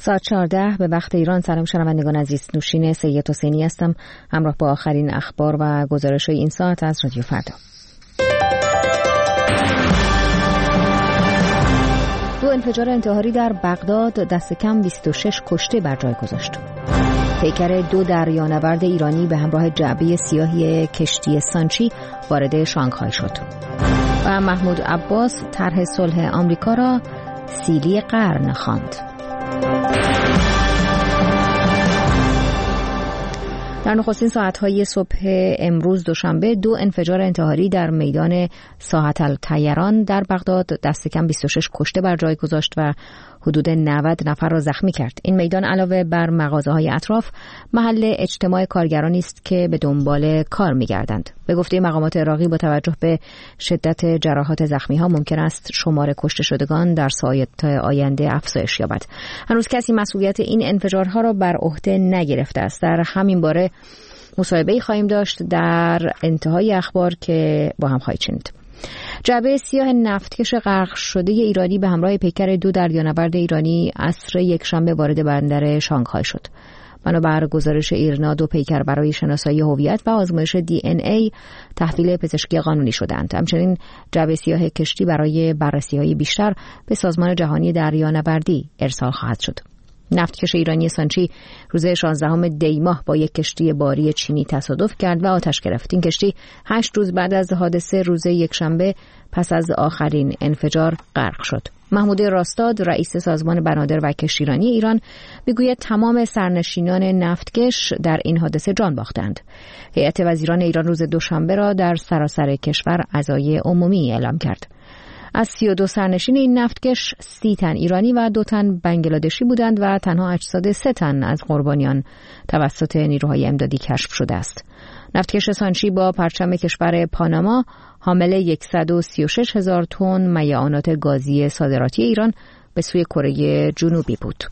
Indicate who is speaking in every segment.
Speaker 1: ساعت 14 به وقت ایران. سلام شنوندگان عزیز، نوشین سید حسینی هستم همراه با آخرین اخبار و گزارش این ساعت از رادیو فردا. 2 انفجار انتحاری در بغداد، دست کم 26 کشته بر جای گذاشت. پیکر 2 دریانورد ایرانی به همراه جعبه سیاهی کشتی سانچی وارد شانگهای شد. و محمود عباس طرح صلح آمریکا را سیلی قرن خواند. در نخستین ساعت‌های صبح امروز دوشنبه 2 انفجار انتحاری در میدان ساحت الطیران در بغداد دست کم 26 کشته بر جای گذاشت و حدود 90 نفر را زخمی کرد. این میدان علاوه بر مغازه‌های اطراف محل اجتماع کارگرانی است که به دنبال کار می‌گردند. به گفته مقامات عراقی با توجه به شدت جراحات زخمی‌ها ممکن است شمار کشته شدگان در ساعات آینده افزایش یابد. هنوز کسی مسئولیت این انفجارها را بر عهده نگرفته است. در همین باره مصاحبه‌ای خواهیم داشت در انتهای اخبار که با هم خواهید شنید. جعبه سیاه نفتکش غرق شده ایرانی به همراه پیکر 2 دریانورد ایرانی عصر یکشنبه وارد بندر شانگهای شد. بنابر گزارش ایرنا 2 پیکر برای شناسایی هویت و آزمایش DNA تحویل پزشکی قانونی شدند. همچنین جعبه سیاه کشتی برای بررسی‌های بیشتر به سازمان جهانی دریانوردی ارسال خواهد شد. نفتکش ایرانی سانچی روز 16 دی ماه با یک کشتی باری چینی تصادف کرد و آتش گرفت. این کشتی 8 روز بعد از حادثه روز یکشنبه پس از آخرین انفجار غرق شد. محمود راستاد رئیس سازمان بنادر و کشتیرانی ایران میگوید تمام سرنشینان نفتکش در این حادثه جان باختند. هیئت وزیران ایران روز دوشنبه را در سراسر کشور عزای عمومی اعلام کرد. از 32 سرنشین این نفتکش 30 تن ایرانی و 2 تن بنگلادشی بودند و تنها اجساد 3 تن از قربانیان توسط نیروهای امدادی کشف شده است. نفتکش سانچی با پرچم کشور پاناما حامل 136,000 تن میعانات گازی صادراتی ایران به سوی کره جنوبی بود.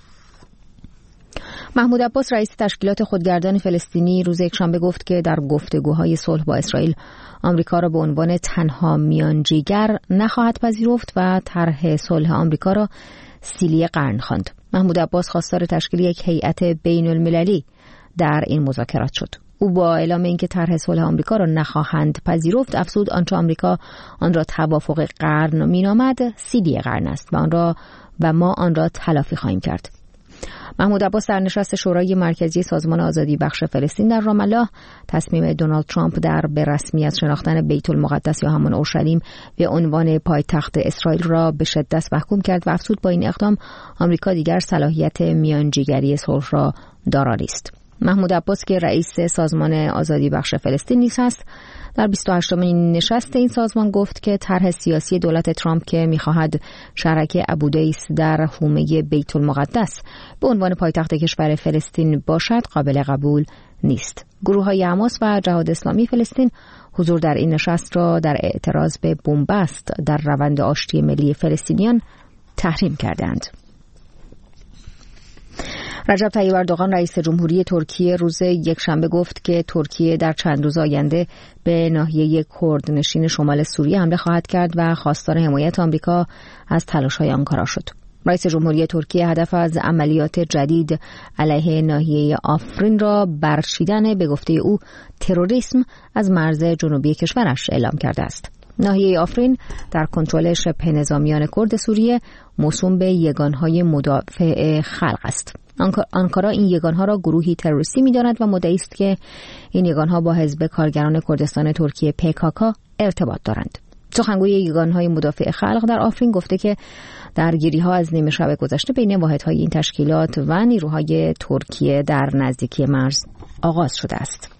Speaker 1: محمود عباس رئیس تشکیلات خودگردان فلسطینی روز یکشنبه گفت که در گفتگوهای صلح با اسرائیل آمریکا را به عنوان تنها میانجیگر نخواهد پذیرفت و طرح صلح آمریکا را سیلی قرن خواند. محمود عباس خواستار تشکیل یک هیئت بین المللی در این مذاکرات شد. او با اعلام اینکه طرح صلح آمریکا را نخواهند پذیرفت افزود آنچه آمریکا آن را توافق قرن مینامد سیلی قرن است و ما آن را تلافی خواهیم کرد. محمود عباس سرنشست شورای مرکزی سازمان آزادی بخش فلسطین در رام الله تصمیم دونالد ترامپ در به رسمیت شناختن بیت المقدس یا همان اورشلیم به عنوان پایتخت اسرائیل را به شدت محکوم کرد و افزود با این اقدام آمریکا دیگر صلاحیت میانجیگری صلح را دارای است. محمود عباس که رئیس سازمان آزادی بخش فلسطین نیز است در 28مین نشست این سازمان گفت که طرح سیاسی دولت ترامپ که می‌خواهد شهرک ابودیس در حومه بیت المقدس به عنوان پایتخت کشور فلسطین باشد قابل قبول نیست. گروه‌های حماس و جهاد اسلامی فلسطین حضور در این نشست را در اعتراض به بنبست در روند آشتی ملی فلسطینیان تحریم کردند. رجب طیب اردوغان رئیس جمهوری ترکیه روز یکشنبه گفت که ترکیه در چند روز آینده به ناحیه کردنشین شمال سوریه حمله خواهد کرد و خواستار حمایت آمریکا از تلاش‌های آنکارا شد. رئیس جمهوری ترکیه هدف از عملیات جدید علیه ناحیه آفرین را برچیدن به گفته او تروریسم از مرز جنوبی کشورش اعلام کرده است. ناحیه آفرین در کنترل شبه نظامیان کرد سوریه موسوم به یگانهای مدافع خلق است. آنکارا این یگانها را گروهی تروریستی می‌داند و مدعی است که این یگانها با حزب کارگران کردستان ترکیه PKK ارتباط دارند. سخنگوی یگانهای مدافع خلق در آفرین گفته که درگیری‌ها از نیمه شب گذشته بین واحدهای این تشکیلات و نیروهای ترکیه در نزدیکی مرز آغاز شده است.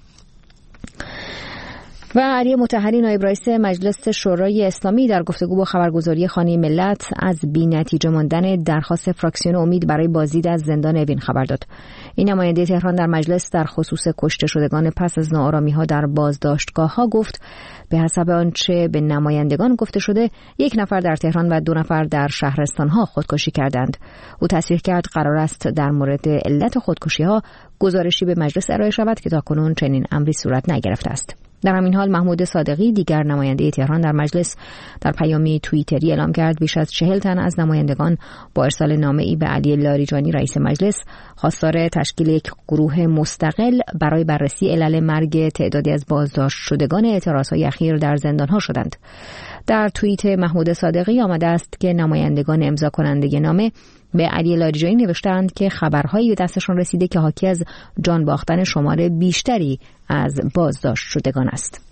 Speaker 1: و علی مطهری نایب رئیس مجلس شورای اسلامی در گفتگو با خبرگزاری خانه ملت از بی‌نتیجه ماندن درخواست فراکسیون امید برای بازدید از زندان اوین خبر داد. این نماینده تهران در مجلس در خصوص کشته شدگان پس از ناآرامی‌ها در بازداشتگاه‌ها گفت به حسب آنچه به نمایندگان گفته شده 1 نفر در تهران و 2 نفر در شهرستان‌ها خودکشی کردند. او تصریح کرد قرار است در مورد علت خودکشی‌ها گزارشی به مجلس ارائه شود که تاکنون چنین امری صورت نگرفته است. در همین حال محمود صادقی دیگر نماینده تهران در مجلس در پیامی توییتری اعلام کرد بیش از 40 تن از نمایندگان با ارسال نامه‌ای به علی لاریجانی رئیس مجلس خواستار تشکیل یک گروه مستقل برای بررسی علل مرگ تعدادی از بازداشت شدگان اعتراضهای اخیر در زندانها شدند. در توییت محمود صادقی آمده است که نمایندگان امضا کننده نامه به علی لاریجانی نوشتند که خبرهایی به دستشان رسیده که حاکی از جان باختن شمار بیشتری از بازداشت شدگان است.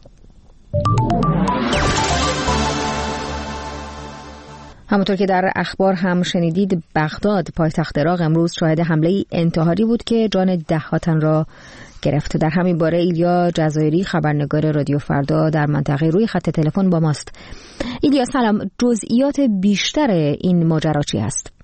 Speaker 1: همونطور که در اخبار هم شنیدید، بغداد پایتخت عراق امروز شاهد حمله انتحاری بود که جان 10 تن را گرفت. در همین باره ایلیا جزایری خبرنگار رادیو فردا در منطقه روی خط تلفن با ماست. ایلیا سلام، جزئیات بیشتر این ماجرا چی است؟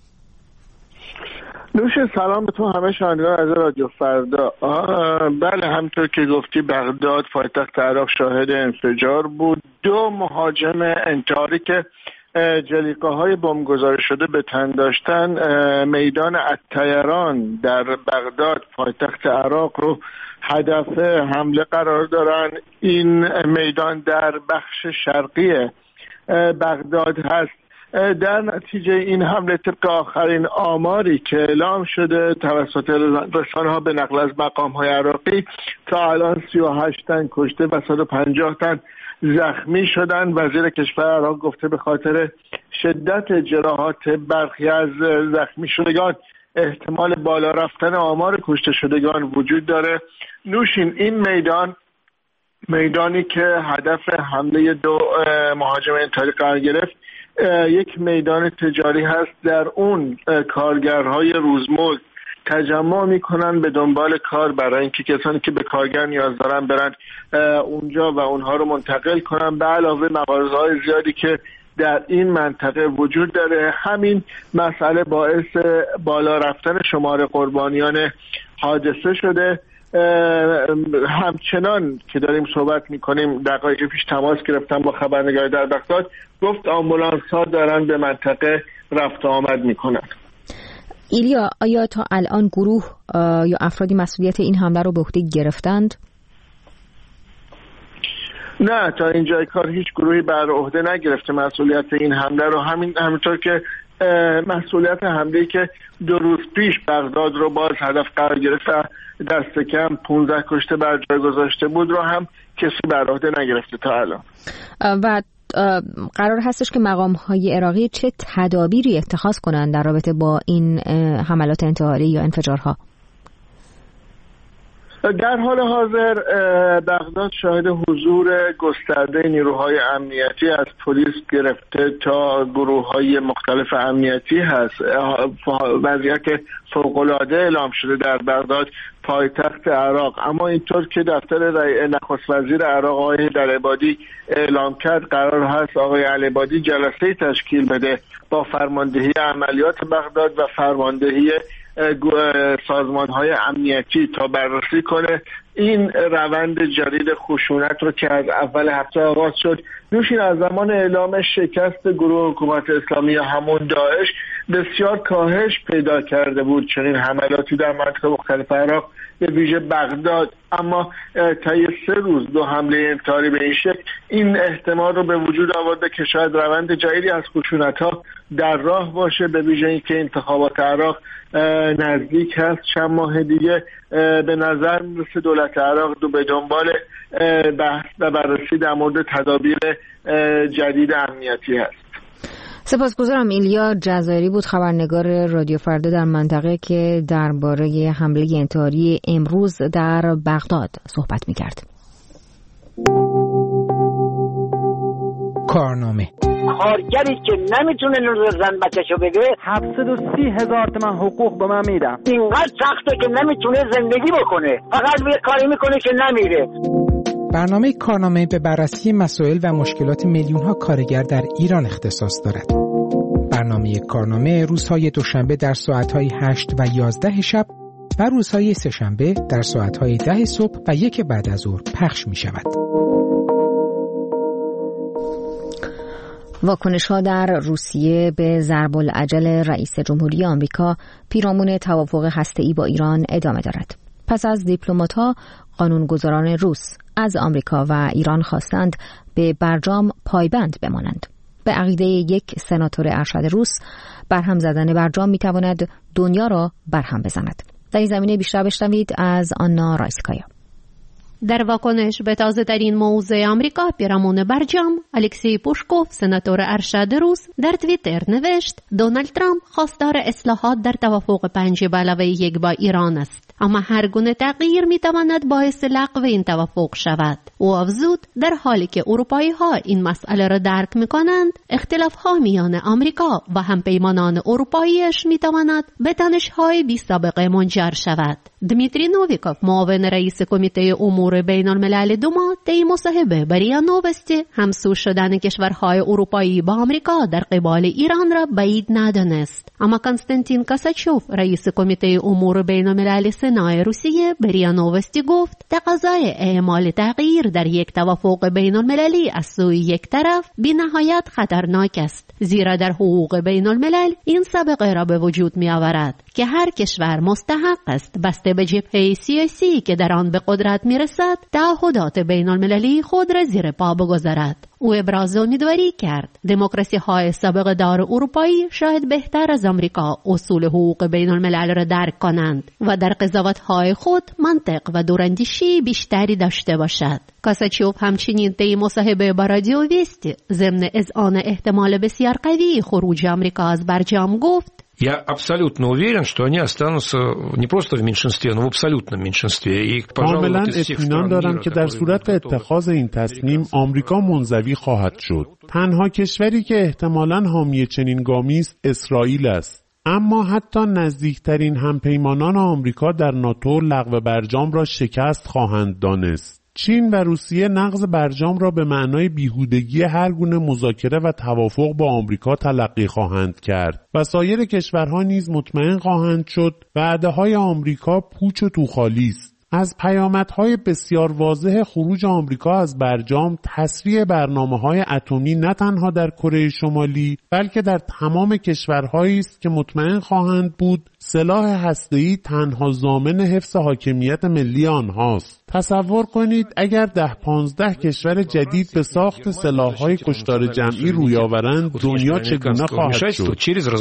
Speaker 2: نوش سلام به تو همه شنوندگان از رادیو فردا. بله، همطور که گفتی بغداد پایتخت عراق شاهد انفجار بود. 2 مهاجم انتحاری که جلیقه‌های بمبگذاری شده به تن داشتن میدان الطیران در بغداد پایتخت عراق رو هدف حمله قرار دارن. این میدان در بخش شرقی بغداد هست. در نتیجه این حمله طبق آخرین آماری که اعلام شده توسط رسانه‌ها به نقل از مقام‌های عراقی تا الان 38 تن کشته و 150 تن زخمی شدن. وزیر کشور عراق گفته به خاطر شدت جراحات برخی از زخمی شدگان احتمال بالا رفتن آمار کشته شدگان وجود داره. نوشین، این میدانی که هدف حمله 2 مهاجم انتحاری قرار گرفت یک میدان تجاری هست. در اون کارگرهای روزمزد تجمع میکنن به دنبال کار برای اینکه کسانی که به کارگر نیاز دارن برن اونجا و اونها رو منتقل کنن، به علاوه مغازه‌های زیادی که در این منطقه وجود داره. همین مسئله باعث بالا رفتن شمار قربانیان حادثه شده. همچنان که داریم صحبت میکنیم دقایق پیش تماس گرفتم با خبرنگار در بغداد، گفت آمبولانس ها دارن به منطقه رفت آمد میکنن.
Speaker 1: ایلیا، آیا تا الان گروه یا افرادی مسئولیت این حمله رو به عهده گرفتند؟
Speaker 2: نه، تا اینجای کار هیچ گروهی بر عهده نگرفته مسئولیت این حمله رو. همینطور که مسئولیت حمله‌ای که 2 روز پیش بغداد رو باز هدف قرار گرفته دست کم 15 کشته بر جای گذاشته بود رو هم کسی بر عهده نگرفته تا الان.
Speaker 1: و قرار هستش که مقام‌های عراقی چه تدابیری اتخاذ کنند در رابطه با این حملات انتحاری یا انفجارها؟
Speaker 2: در حال حاضر بغداد شاهد حضور گسترده نیروهای امنیتی از پلیس گرفته تا گروه‌های مختلف امنیتی هست. وضعیت فوق‌العاده اعلام شده در بغداد پایتخت عراق. اما اینطور که دفتر نخست وزیر عراق آقای حیدرعبادی اعلام کرد، قرار هست آقای العبادی جلسه تشکیل بده با فرماندهی عملیات بغداد و فرماندهی سازمان‌های امنیتی تا بررسی کنه این روند جدید خشونت رو که از اول هفته آغاز شد. نوشین، از زمان اعلام شکست گروه حکومت اسلامی همون داعش بسیار کاهش پیدا کرده بود چنین حملاتی در مناطق مختلف عراق به ویژه بغداد. اما طی 3 روز 2 حمله انتحاری به این شکل این احتمال رو به وجود آورده که شاید روند جدیدی از خشونت‌ها در راه باشه، به ویژه اینکه انتخابات عراق نزدیک هست. چند ماه دیگه به نظر میرسه دولت عراق به دنبال بحث و بررسی در مورد تدابیر جدید امنیتی هست.
Speaker 1: سپاسگزارم. ایلیا جزایری بود، خبرنگار رادیو فردا در منطقه که درباره حمله انتحاری امروز در بغداد صحبت می‌کرد.
Speaker 3: کارنامه
Speaker 4: کارگری که نمیتونه نور زن بچه‌شو بده
Speaker 5: 730,000 تومان حقوق به من میدم.
Speaker 4: اینقدر سخته که نمیتونه زندگی بکنه، فقط یه کاری میکنه که نمیره.
Speaker 3: برنامه کارنامه به بررسی مسائل و مشکلات میلیون‌ها کارگر در ایران اختصاص دارد. برنامه کارنامه روزهای دوشنبه در ساعت‌های 8 و 11 شب و روزهای سه‌شنبه در ساعت‌های 10 صبح و 1 بعد از ظهر پخش می‌شود.
Speaker 1: واکنش‌ها در روسیه به ضرب العجل رئیس جمهوری آمریکا پیرامون توافق هسته‌ای با ایران ادامه دارد. پس از دیپلمات‌ها قانونگذاران روس از آمریکا و ایران خواستند به برجام پایبند بمانند. به عقیده یک سناتور ارشد روس، برهم زدن برجام میتواند دنیا را برهم بزند. در این زمینه بیشتر بشنوید از آنا رایسکایا.
Speaker 6: در واکنش به تازه‌ترین موضع آمریکا پیرامون برجام، الکسی پوشکوف، سناتور ارشد روس، در توییتر نوشت دونالد ترامپ خواستار اصلاحات در توافق 5+1 با ایران است، اما هر گونه تغییر میتواند باعث لغو این توافق شود. او افزود در حالی که اروپایی‌ها این مسئله را درک می‌کنند، اختلاف‌ها میان آمریکا و همپیمانان اروپاییش میتواند به تنش‌های بی‌سابقه منجر شود. دمیتری نوویکوف، معاون رئیس کمیته امور بین الملل دوما، طی مصاحبه با ریا نووستی همسو شدن کشورهای اروپایی با آمریکا در قبال ایران را بعید ندانست. اما کنستانتین کاساچوف، رئیس کمیته امور بین الملل سنای روسیه، به ریا نووستی گفت تقاضای اعمال تغییر در یک توافق بین المللی از سوی یک طرف بی‌نهایت خطرناک است، زیرا در حقوق بین الملل این سابقه را به وجود می آورد که هر کشور مستحق است بسته به جبهه سیاسی که در آن به قدرت می رسد تعهدات بین المللی خود را زیر پا بگذارد. او ابراز امیدواری کرد دموکراسی های سابقه دار اروپایی شاید بهتر از آمریکا اصول حقوق بین الملل را درک کنند و در قضاوت های خود منطق و دوراندیشی بیشتری داشته باشد. کاساچوف همچنین طی مصاحبه با رادیو ویستی ضمن اذعان احتمال بسیار قوی خروج آمریکا از برجام گفت
Speaker 7: Я абсолютно уверен, что они останутся не просто в меньшинстве, но в абсолютном меньшинстве.
Speaker 8: کاملا اطمینان دارم که در صورت اتخاذ این تصمیم آمریکا منزوی خواهد شد. تنها کشوری که احتمالاً حامی چنین گامی است اسرائیل است. اما حتی نزدیکترین همپیمانان آمریکا در ناتو لغو برجام را شکست خواهند دانست. چین و روسیه نقض برجام را به معنای بیهودگی هر گونه مذاکره و توافق با آمریکا تلقی خواهند کرد و سایر کشورها نیز مطمئن خواهند شد وعده‌های آمریکا پوچ و توخالی است. از پیامدهای بسیار واضح خروج آمریکا از برجام تسریع برنامه‌های اتمی نه تنها در کره شمالی بلکه در تمام کشورهایی است که مطمئن خواهند بود سلاح هسته‌ای تنها ضامن حفظ حاکمیت ملی آنهاست. تصور کنید اگر 10-15 کشور جدید به ساخت سلاح‌های کشتار جمعی روی آورند دنیا چگونه خواهد شد؟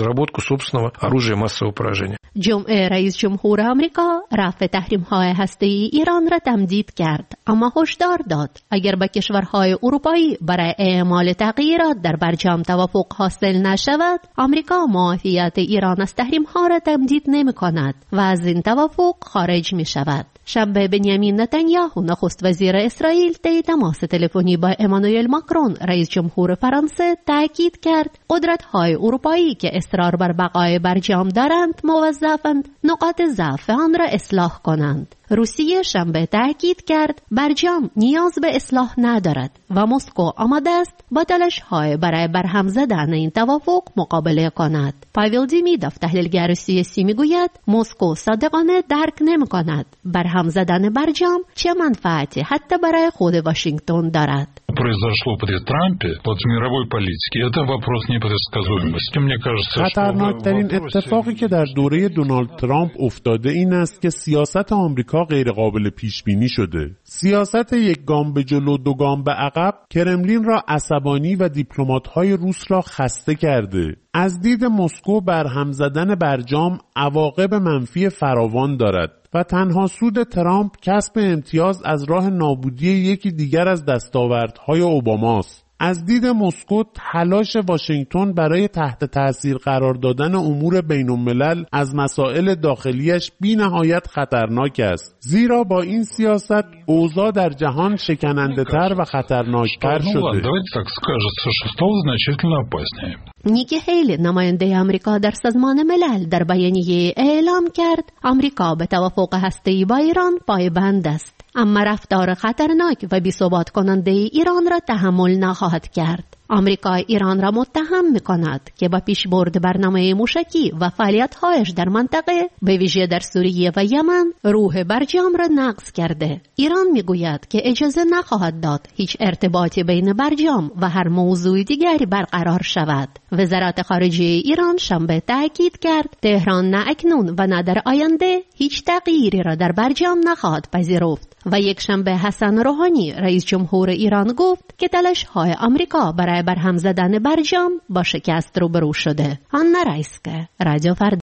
Speaker 6: جمعه رئیس جمهور آمریکا رفع تحریم‌های هسته‌ای ایران را تمدید کرد، اما هشدار داد اگر با کشورهای اروپایی برای اعمال تغییرات در برجام توافق حاصل نشود، آمریکا معافیت ایران از تحریم‌ها را تمدید نمی‌کند و از این توافق خارج می‌شود. شنبه بنیامین نتانیاهو، نخست وزیر اسرائیل، طی تماس تلفنی با امانوئل ماکرون، رئیس جمهور فرانسه، تاکید کرد قدرت‌های اروپایی که اصرار بر بقای برجام دارند موظفند نقاط ضعف آن را اصلاح کنند. روسیه شنبه تاکید کرد برجام نیاز به اصلاح ندارد و مسکو آماده است با تلاش‌های برای برهم زدن این توافق مقابله کند. پاویل دیمیدوف، تحلیلگر سیاسی، میگوید مسکو صادقانه درک نمی‌کند برهم زدن برجام چه منفعتی حتی برای خود واشنگتن دارد.
Speaker 9: произошло при Трампе под мировой политики, это вопрос непредсказуемости. Мне кажется,
Speaker 8: خطرناکترین اتفاقی که در دوره دونالد ترامپ افتاده این است که سیاست آمریکا غیر قابل پیش بینی شده. سیاست یک گام به جلو دو گام به عقب کرملین را عصبانی و دیپلمات‌های روس را خسته کرده. از دید مسکو برهم زدن برجام عواقب منفی فراوان دارد و تنها سود ترامپ کسب امتیاز از راه نابودی یکی دیگر از دستاوردهای اوباماست. از دید مسکو تلاش واشنگتن برای تحت تاثیر قرار دادن امور بین الملل از مسائل داخلیش بی نهایت خطرناک است، زیرا با این سیاست اوضاع در جهان شکننده تر و خطرناکتر شده.
Speaker 6: نیکی هیلی، نماینده آمریکا در سازمان ملل، در بیانیه اعلام کرد آمریکا به توافق هسته‌ای با ایران پایبند است، اما رفتار خطرناک و بی‌ثبات کننده ایران را تحمل نخواهد کرد. آمریکا ایران را متهم می‌کند که با پیشبرد برنامه موشکی و فعالیت‌هایش در منطقه به ویژه در سوریه و یمن روح برجام را نقض کرده. ایران می‌گوید که اجازه نخواهد داد هیچ ارتباطی بین برجام و هر موضوع دیگری برقرار شود. وزارت خارجه ایران شنبه تاکید کرد تهران نه اکنون و نه در آینده هیچ تغییری را در برجام نخواهد پذیرفت. و یک شنبه حسن روحانی رئیس جمهور ایران گفت که تلاش‌های آمریکا برای برهم زدن برجام با شکست روبرو شده. آن رئیس که رادیو فردا